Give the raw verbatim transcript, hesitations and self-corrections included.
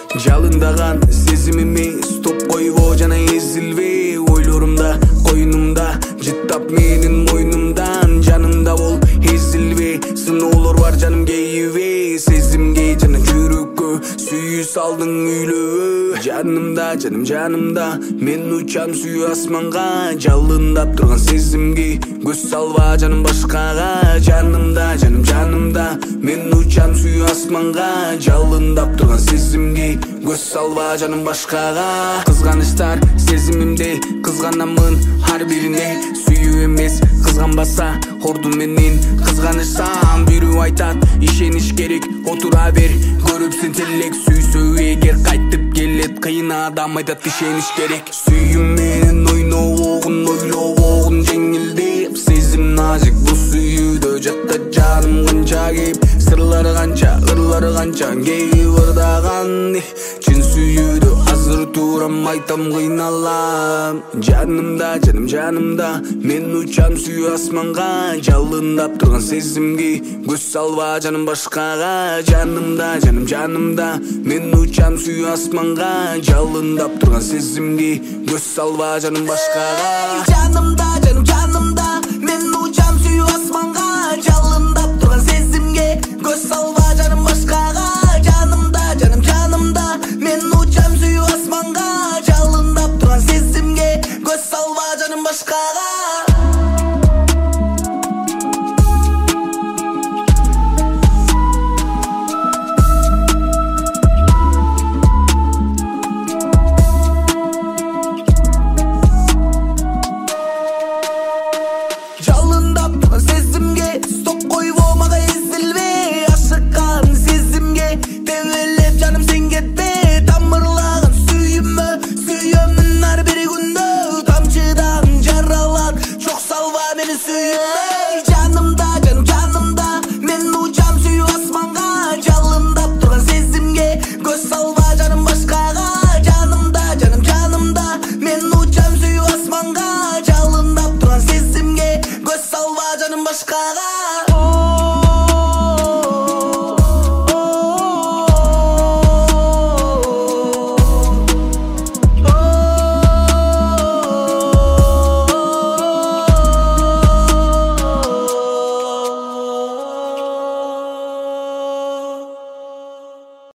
Жалындаган сезимими стоп койбо жана эзилбей. Ойлорумда койнумда жыттап менин мойнумдан. Жанымда бол эзилбей, сыноолор бар жаным кейибей. Сезимге жана жүрөккө сүйүү салдың үйлөбө. Жанымда жаным жанымда мен учам сүйүү асманга. Жалындап турган сезимге көз салба жаным башкага. Жанымда жаным жанымда мен учам сүйүү асманга. Жалындап турган сезимге көз салба жаным башкага. Кызганычтар сезимимде кызганамын ар бирине. Сүйүү эмес кызганбаса ордун менен кызганышсам. Бирөө айтат ишениш керек, отура бер көрүпсүн телек. Сүйсө эгер кайтып келет кыйын адам айтат ишениш керек. Сүйүүм менен ойнобогун ойлобогун жеңилдеп. Сезим назик бул сүйүүдө жатта жаным канча кеп. Сырлары канча ырлары канча кейип ырдаган. Чын сүйүүдө азыр турам айтам кыйналам. Жанымда жаным жанымда мен учам сүйүү асманга. Жалындап турган сезимге көз салба жаным башкага. Жанымда жаным жанымда мен учам сүйүү асманга. Жалындап турган сезимге көз салба жаным башкага. Жанымда жаным жаным